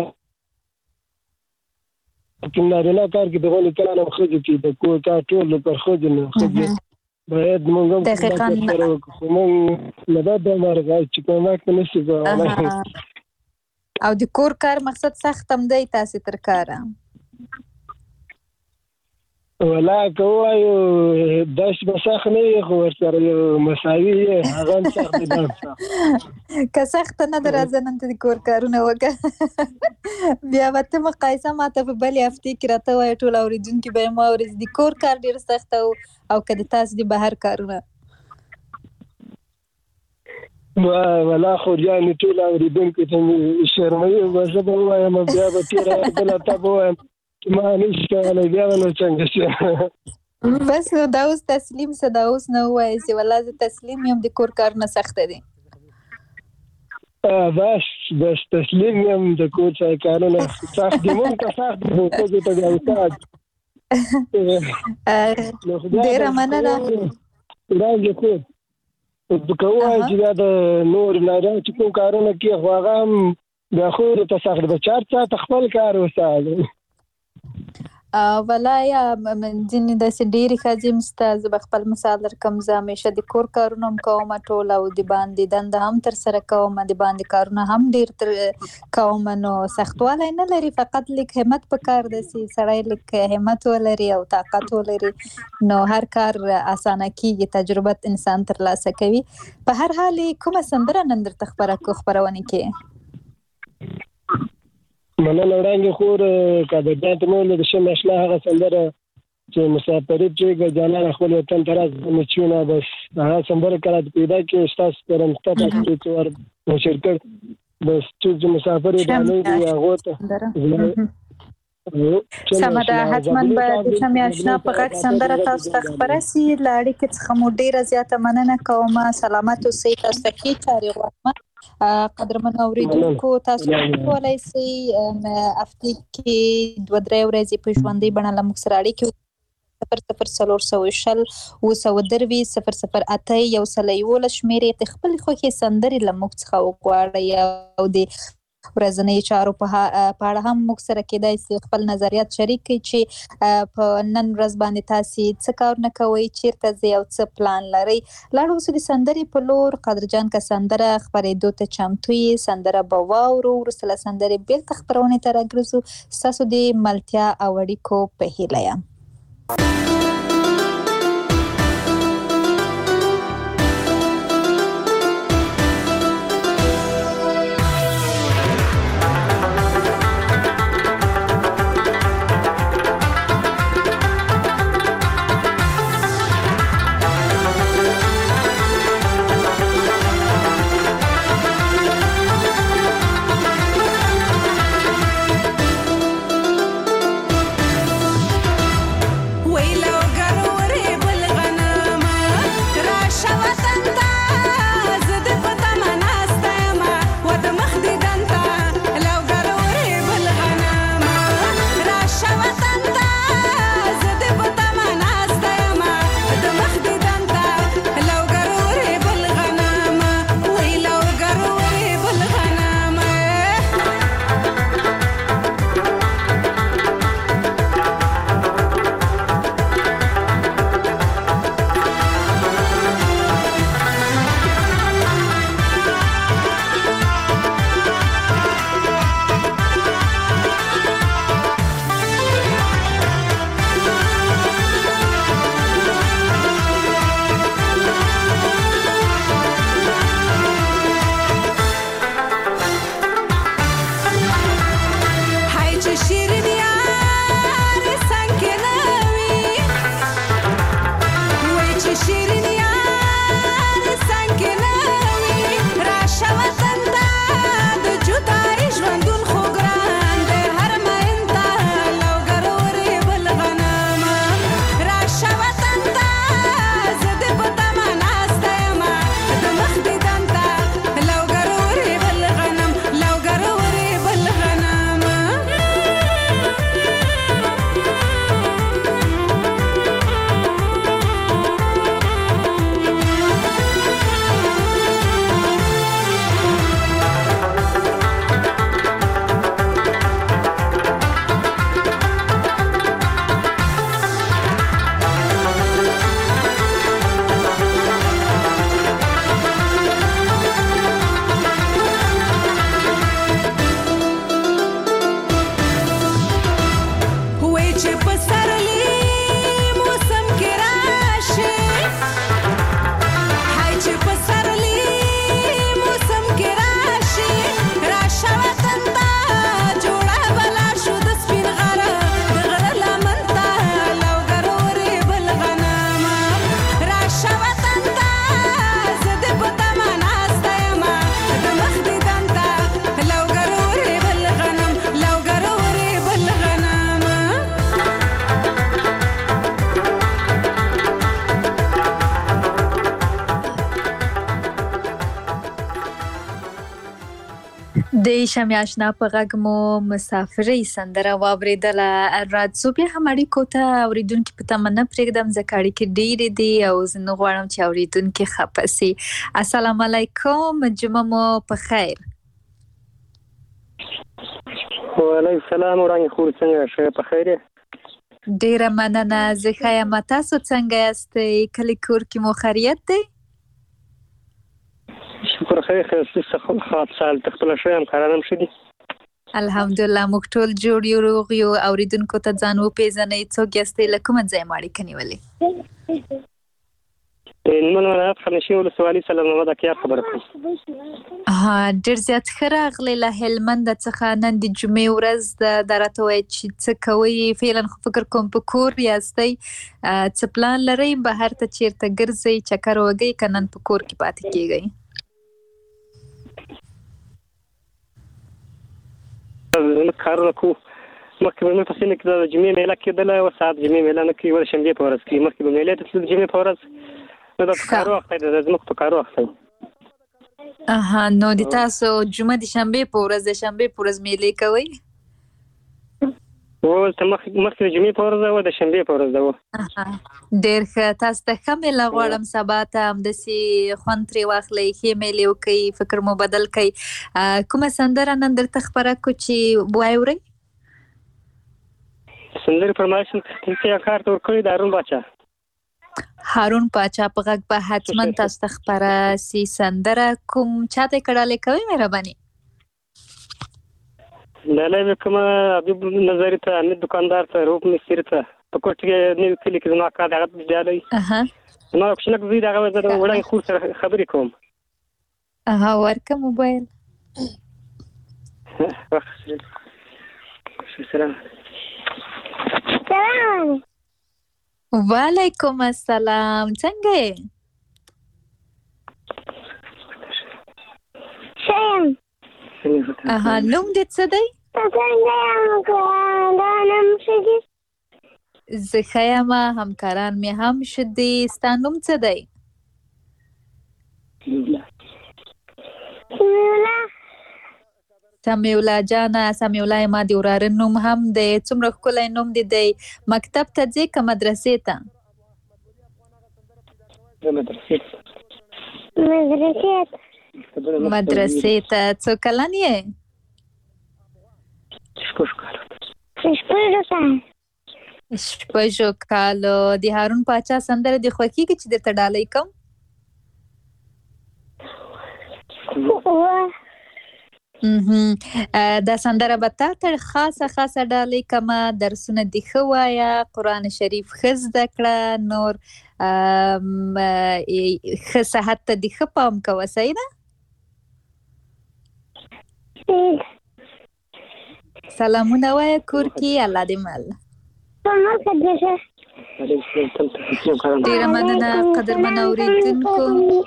نارینه کار کې د غونې کار هم ښځې کې د کور کار ټول پر ښځې نه. ښځې باید موږ هم سره وکړو، خو موږ له دا مرغه چې کوم وخت نه شي کولی. او د کور کار مقصد سخت هم دی تاسې تر کاره؟ ولا که ووایو داسې به سخت نه وي، خو ورسره یو مساوي یې، هغه هم سخت دی. که سخته نه ده راځه نن ته د کور کارونه وکړه. بیا به ته مقایسه ماته په بلې هفتې کې راته وایه، ټول اورېدونکي به یې واوري د کور کار ډېر سخت او که د تاسې د بهر کارونه. ولا خوجانې ټول اورېدونکو ته مې شرموي، زه به ووایم بیا به تېره بله ته به ووایم ما نشي کولی، بیا به نو څنګه شي. بس نو دا اوس تسلیم شه، دا اوس نه ووایې چې والله زه تسلیم یم د کور کارونه سخته دي. بس تسلیم یم د کور ځای کارونه سخت دي. مونږ ته سخت دي، خو ښځو ته بیا استاد. ډېره مننه. وړاندې کور که ووایي چې بیا د نور نارینه چې کوم کارونه کوي، خو هغه هم بیا خو ورته سخت دی. 4 ساعته خپل کار وساته. ولای ځینې داسې ډېرې ښځې مسته زه به خپل مثال درکم زه همیشه د کور کارونه هم کوم ټول او د باندې دنده هم ترسره کوم د باندې کارونه هم ډېر کوم نو سختوالی نه لري فقط لیک همت پکار دی چې سړی لیک همت ولري او طاقت ولري نو هر کار اسانه کیږي تجربه انسان ترلاسه کوي په هر حال کومه سندره نن درته خپرونه کې مننه وړاندې خور کله د مول د شمه اشنا هغه سندره چې مسافرت چې جانان خپل وطن تراز مچونه بس هغه سندره کړه پیدا کې استاد پرمختګ چې ور شرکت بس چې مسافر باندې هغه ته سمدا حتمن به د شمه اشنا په غږ سندره تاسو ته خبرسي لاړې کې څخه مو ډیره زیاته مننه کوم سلامت اوسئ تاسو ته کی چاري غواړم قدرمن اوریدونکو تاسو کولای شئ هفته کې 2-3 ورځې په ژوندۍ بڼه له موږ سره اړیکې 00400 شمیرې ته خپل خوښي سندرې له موږ څخه وغواړئ او د ورځنی چارو په اړه هم موږ سره کېدای شي خپل نظریات شریک کړئ چې په نن ورځ باندې تاسو څه کار نه کوئ چیرته ځئ او څه پلان لرئ لاړو اوس د سندرې په لور قدرجان کا سندره خبرېدو ته چمتو یې سندره به واورو وروسته سندرې بیرته خپرونې ته راګرځو ستاسو د ملتیا او اړیکو په هیله یم د شمع آشنا په غږ مو مسافرۍ سندره واوریدله راځو بیا هم اړیکو ته اوریدونکو په تمه نه پرېږدم ځکه اړیکې ډېرې دي او زه نه غواړم چې اوریدونکي خفه سي السلام علیکم جمعه مو په خیر وعلیکم السلام ورحمة الله څنګه شه په خیر ډیره مننه. زه ښه یم. تاسو څنګه یاستئ؟ کلی کور کې مو خیریت دی؟ شکر خیر ښه سال خپل شوی هم کارانم ښه دي الحمدلله. موږ ټول جوړ یو روغ یو. اوریدونکو ته ځان وپېژنئ، څوک یاستئ، له کومه ځایه مو اړیکه نیولې؟ هلمند ولایت خانشي ولسوالي سلام محمد اکیار خبره کوم. ډېر زیات ښه راغلی. له هلمند څخه نن د جمعې ورځ ده. دا راته وایي چې څه کوئ؟ فعلا خو فکر کوم په کور یاستئ. څه پلان لرئ؟ بهر ته چیرته ګرځئ، چکر وهئ که نن په کور کې پاتې کیږئ؟ کارونه کوو. مخکې به مې په سیمه کې د جمعې میله کېدله، اوس ساعت جمعې میله نه کوي، ول شنبې په ورځ کوي. مخکې به میلې ته تلل د جمعې په ورځ، نو دا په کارو وخت دی، د ځمکو په کارو وخت دی. نو د تاسو جمعه د شنبې په ورځ د شنبې په ورځ میلې کوئ؟ ولته مخکې د جمعې په ورځ ده او د شنبې په ورځ ده. ډېر ښه. تاسو ته ښه میله غواړم. سبا ته همداسې خوند ترې واخلئ، ښې میلې وکړئ، فکر مو بدل کړئ. کومه سندره نن درته خپره کړو چې واورئ؟ سندرې فرمایش ته کار ته ورکړی د هارون باچا. هارون باچا په غږ به حتما تاسو ته خپره سي سندره. کوم چاته کړاله کوي مهرباني؟ لاله کومه حبیب نظری ته، امید دکاندار ته، روپ مستری ته، په کوټ کې نوې کلی کې زما کار دغه ډالۍ ما کوښښ کوي دغه وړاندې خور سره خبرې کوم. ورکه موبایل. سلام. وعلیکم السلام. څنګه یې؟ نوم دې څه دی؟ زه ښه یم، همکاران مې هم ښه دي. ستا نوم څه دی؟ سمیولا جانه. سمیولا ما د وراره نوم هم دی. څومره ښکلی نوم دې دی. مکتب ته ځې که مدرسې ته؟ مدرسې ته. څو کلن یې؟ 6 کالو. د هارون باچا سندره دې خوښېږي چې درته ډالۍ کوم؟ دا سندره به تا ته خاصه ډالۍ کومه. درسونه دې ښه وایه، قرآن شریف ښه زده کړه، نور ښه صحت ته دې ښه پام کوه. صحیح ده؟ سلامونه وایه کور کې. الله دې مل. ډېره مننه قدرمن اورېدونکو.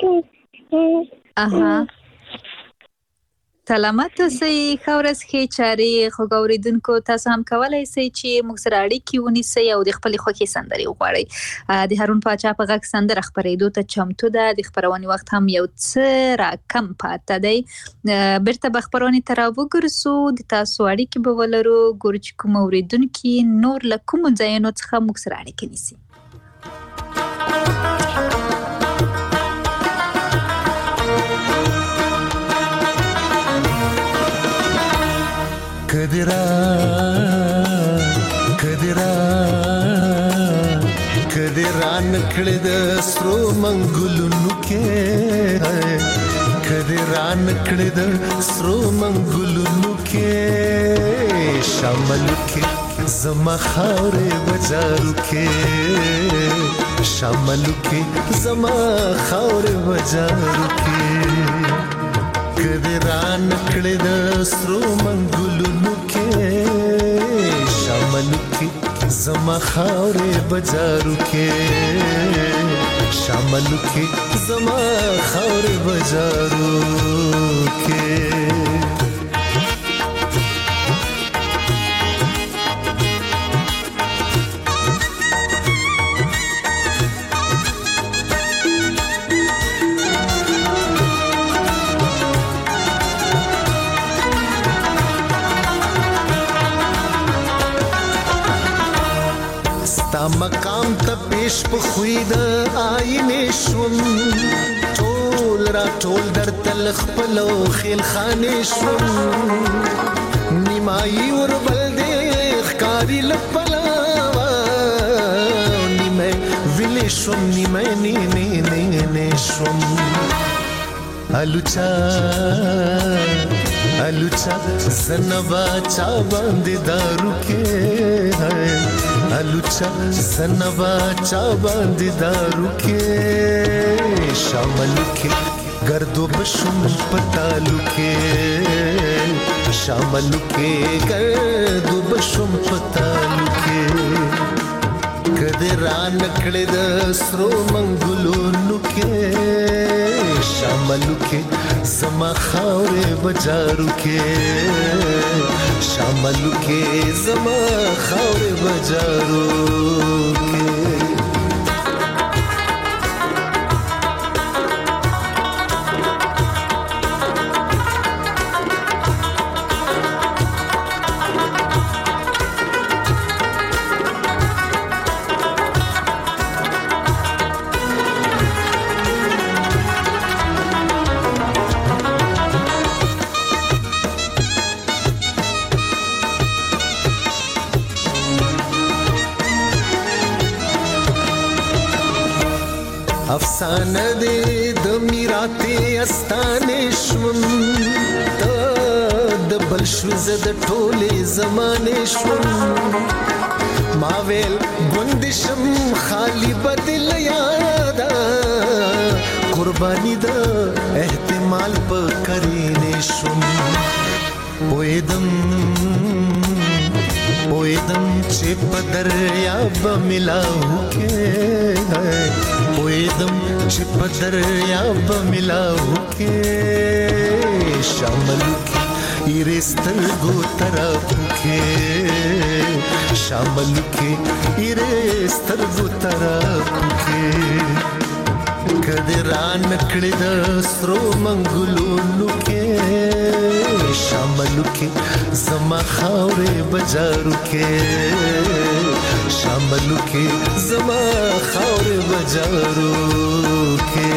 سلامت اوسئ. ښه ورځ، ښې چارې. خوږ اورېدونکو، تاسو هم کولی شئ چې موږ سره اړیکې ونیسئ او د خپلې خوښې سندرې وغواړئ. د هارون باچا په غږ سندره خپرېدو ته چمتو ده. د خپرونې وخت هم یو څه راکم پاته دی. بیرته به خپرونې ته راوګرځو، د تاسو اړیکې به ولرو، ګورو چې کوم اورېدونکي نور له کومو ځایونو څخه موږ سره اړیکې نیسي. کدران کړه د سرو منګلونو کې، کدران کړه د سرو منګلونو کې، شامل کې زما خاورې وجارو کې، شامل کې زما خاورې وجارو کې، کدران کړه د سرو منګلونو کې، شامل کې زما خاورې بجارو کې، شامل کې زما خاورې بجارو کې. مقام ته پیش په خوی د آینې شوم، ټول را ټول در تل خپلو خیل خانې شوم، نیمایي وربل دې ښکاري لپلاوه غلی شوم نیمه نی شوم الوچا زنبا چا باندې دارو کې الوچا زنبا چا باندې دارو کې شامل کې گردو بشم پتالو کې شامل کې گردو بشم پتالو کې کده را نکړې د سرو منګلونو کې شامل کې زما خاورې بجارو کې شامل کې زما خاورې بجارو کې افسانه دې د میراته استانې شوم ته د بل شو زه د ټولې زمانې شوم ما ویل ګوندشم خالی بدل یادا قرباني د احتمال په کرینې شوم پویدم چې په دریاب ملاو کې پویدم چې په دریاب ملاو کې شامل کې ایرستل گو طرف کې شامل کې ایرستل گو طرف کې کده را نکړې د سرو منګلونو کې شامل کې زما خاورې بجارو کې شامل کې زما خاورې بجارو کې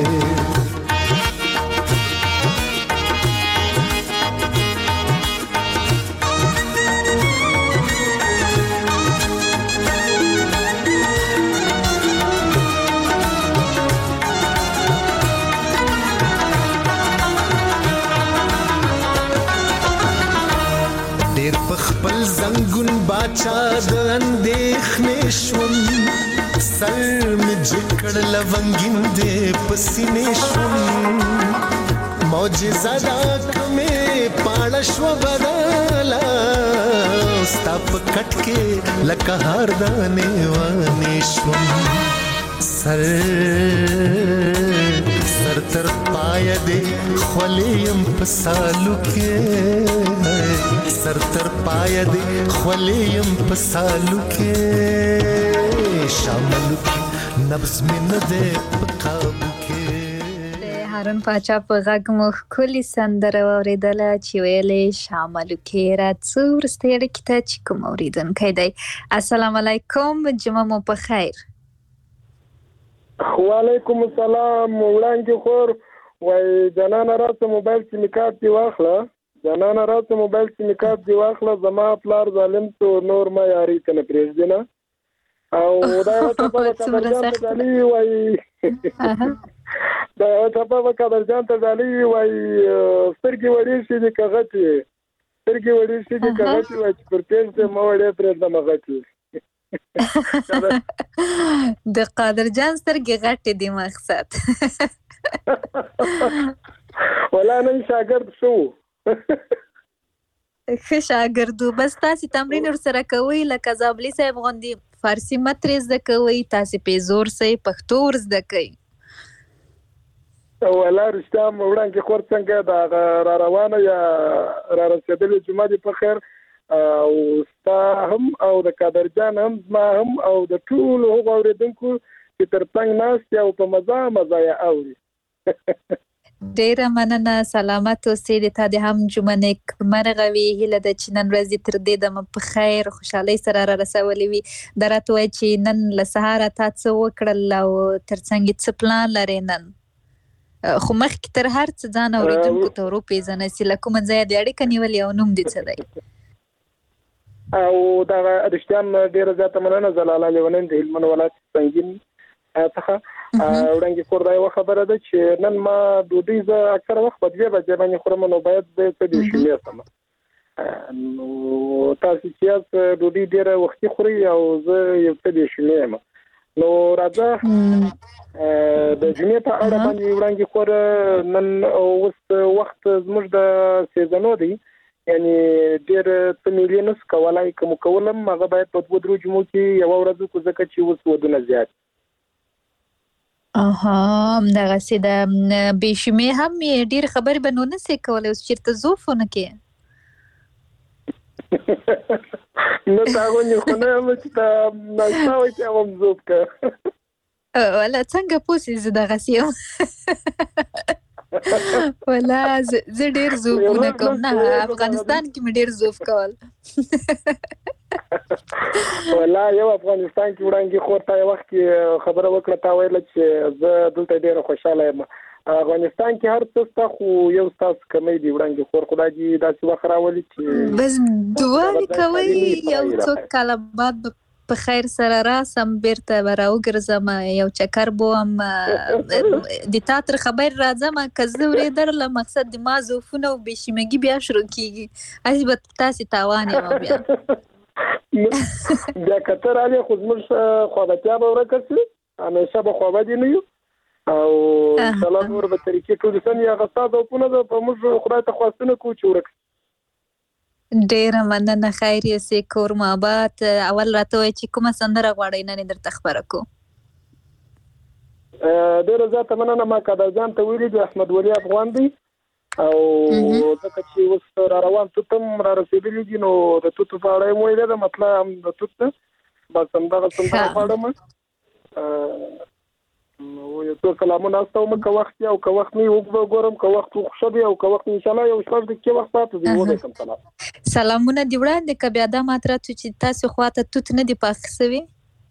خپل زنګون باچا د اندېښنې شوم سر مې جکړ لونګین دې پسینې شوم معجزه دا کمې پاړه شوه بدله ستا په کټ کې لکه هار دانې وانې شوم سر تر پای دې خولیم په سالو کې سر تر پای دې خولیم په سالو کې شامل کې نبض مې نه دې په قابو کې هارون پاچا په غږ مو ښکلې سندره واورېدله چې ویلې شامل کې راځو وروستۍ اړیکې ته چې کوم اورېدونکی دی السلام علیکم جمعه مو په خیر وعلیکم السلام وړاندې خور وای جنانه راته موبایل چې میکات دی واخله جنانه راته موبایل چې میکات دی واخله زما پلار ظالم تو نور ما یاري کنه پرېږدي نه او دا ته په کابل ځالي وای دا ته په کابل ځان ته ځالي وای سترګې وړې شي د کغتی سترګې وړې شي د کغتی وای پر پېژه مو وړې پرېږدم غتی د قادر جان سترګې غټې دي مقصد ولا نن شاګرد شو ښه شاګردو بس تاسې تمرین ورسره کوئ لکه زابلي صاحب غوندې فارسي مترې زده کوئ تاسې پیزور صحیح پښتو ور زده کوئ ولا رښتیا وړاندې خور څنګه دا را روانه یا را رسېدلې جمعه دې په خیر او ستا هم او د قادر جان هم زما هم او د ټولو هغو اورېدونکو چې تر څنګ ناست یا په مزه یې اوري ډیره مننه سلامت اوسې د تا د هم جمعه نیکمرغه وي هیله ده چې نن ورځ تر دې دمه په خیر خوشحالۍ سره را رسولې وي دا راته وایي چې نن له سهاره تا څه وکړل او تر څنګ یې څه پلان لرې نن خو مخکې تر هر څه ځان اورېدونکو ته ور وپېژنه چې له کومه ځایه دې اړیکه نیولې او نوم دې څه دی او دا رښتیا ډیره زیاته مننه زلاله لیونین د هلمند ولایت سنګین څخه وړاندې کور دا یو خبره ده چې نن ما ډوډۍ زه اکثر وخت په 2 بجې باندې خورم نو باید د څه دي شمیر سم نو تاسو چې ډوډۍ ډیره وختي خوري او زه یو څه دي شمیر نو راځه د جمعې په اړه باندې وړاندې کور نن اوس وخت زموږ د سیزنو دی یعنی ډیر څه ملي نس کولای کوم کولم هغه باید په 2 جمعو کې یو ورځ کو ځکه چې اوس ودونه زیات دغه سي د بشمه هم ډیر خبر بنونه سي کولای اوس چیرته زوفونه کې نو تاسو نه خو نه مته نشاوي چې هم زوف کا ولا څنګه پوسې دغه سي ولا زه ډیر زوفونه کوم نه افغانستان کې مې ډیر زوف کول ولا یو افغانستان کې وړاندې خورته یو وخت خبره وکړه تا ویل چې زه دلته ډیر خوشاله یم افغانستان کې هر څه خو یو تاسو کمی دی وړاندې خور خدای دې داسې وخت راولي چې بس دعا کوي یو څوک کله بعد په خیر سره راسم بیرته براو ګرځم یو چکر بوم د تاتر خبر راځم کزوري درله مقصد د مازوفونه او بشمګي بیا شروع کیږي اجبت تاسو تاوان یم بیا بیا کتر علي خو زموږ خوابتیا به ورکسي همیشه به خوابدي نه یو او سلام ور به طریقې ټول سن یا غصاد او په نظر په موږ خدای ته خواستنه کو چې ورک ډیر مننه خیر یې سي کور مابات اول راته وای چې کومه سندره غواړی نه درته خبره کو ډیر زیاته مننه ما کډه ځان ته ویلي د احمد ولی افغان دی او ځکه چې اوس را روان توتم را رسیدلی دي نو د توت په اړه مو ویل دا مطلب د توت بس همدغه څنګه پاړم نو یو څو کلامونه استوم که وخت او که وخت نه وګورم که وخت خوشبي او که وخت ان شاء الله یو شپږ دقیقې وخت پاتې دی وګورم سلام سلامونه دی وړاندې ک بیا دا ماتره چې تاسو خواته توت نه دی پاخسوي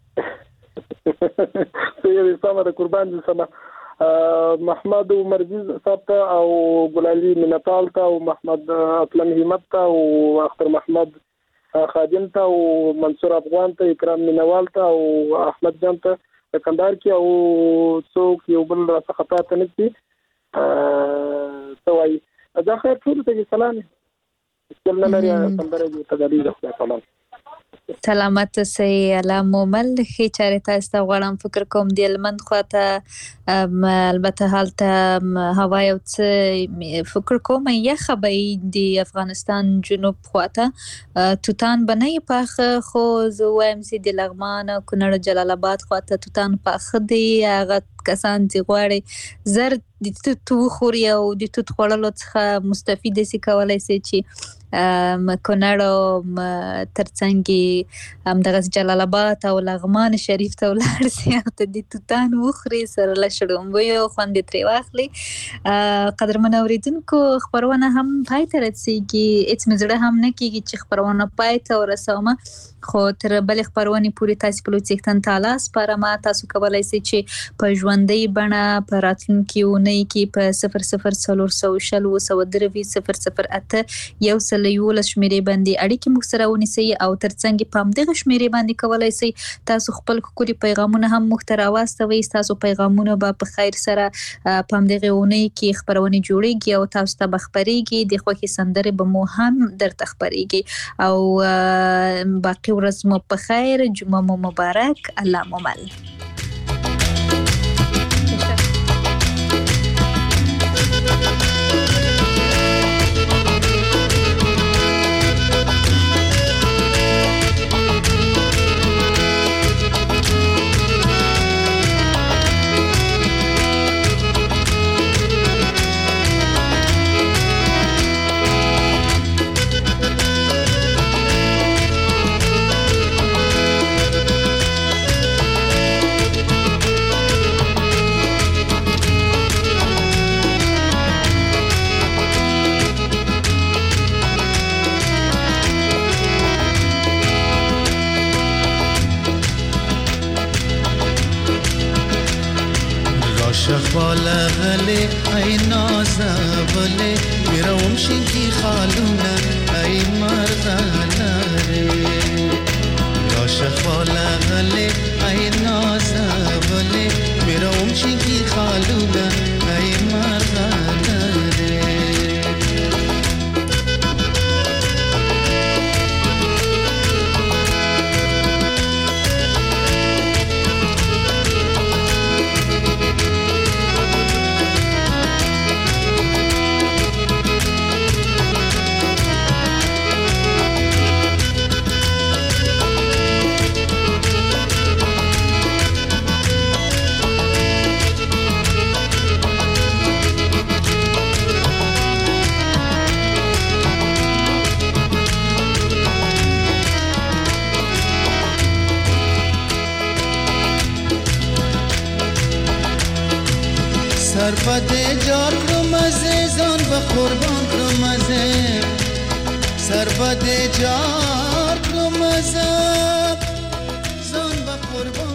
سيدي سامر قربان دي سما محمد مرزيز صاحب او ګلالي منطال ته او محمد اطلم همت ته او اختر محمد خادم ته او منصور افغان ته اکرام منوال ته او احمد جان ته کندهار کې او څوک یو بل راڅخه پاتې نه کی توای دا خیر ټول ته سلام څنګه لري سندره دې تدریج وکړم سلامت سي الله مومل خي چاره تاسو غواړم فکر کوم دی لمن خواته البته حالته هوا یو څه فکر کوم یخ به دی افغانستان جنوب خواته توتان بنای پاخ خو زو ام سي د لغمان کونړ جلال آباد خواته توتان پاخ دی هغه کسان چې غواړي زر د توت خوري او د توت خوړلو څخه مستفید سي کولای سي چې کونړ ترڅنګ همدغه جلال آباد او لغمان شریف ته ولاړ سي ته د توتان وخري سره لشړم وي خوند تری واخلي قدرمن اوریدونکو خبرونه هم پای ته رسیږي اڅ مزړه هم نه کیږي چې خبرونه پای ته ورسوم خو تر بل خبرونه پوری تاسو په لوڅختن تعالی سپارما تاسو کولای سئ چې په ژوندۍ بڼه په راتلونکي ونی کې په 00 008 یو سلیول شمیرې باندې اړیکې مو سره ونیسئ او ترڅنګ په همدغه شمیرې باندې کولای سئ تاسو خپل کوکوري پیغامونه هم محتوا واستوي تاسو پیغامونه به خیر سره په همدغه ونی کې خبرونه جوړیږي او تاسو ته بخبريږي د خوخي سندره به مو هم درته خبريږي او باقي ورځ مو په خیر جمعه مو مبارک الله مو مل شخواله غلي اي نازبله يروم شنكي خالونا اي مرغلاري لا شخواله غلي اي نازبله گله میروم شکی خالوده ای مرغانه سربده جار کرم عزیزان به قربان کرم عزیز سربده جار کرم عزیزان به قربان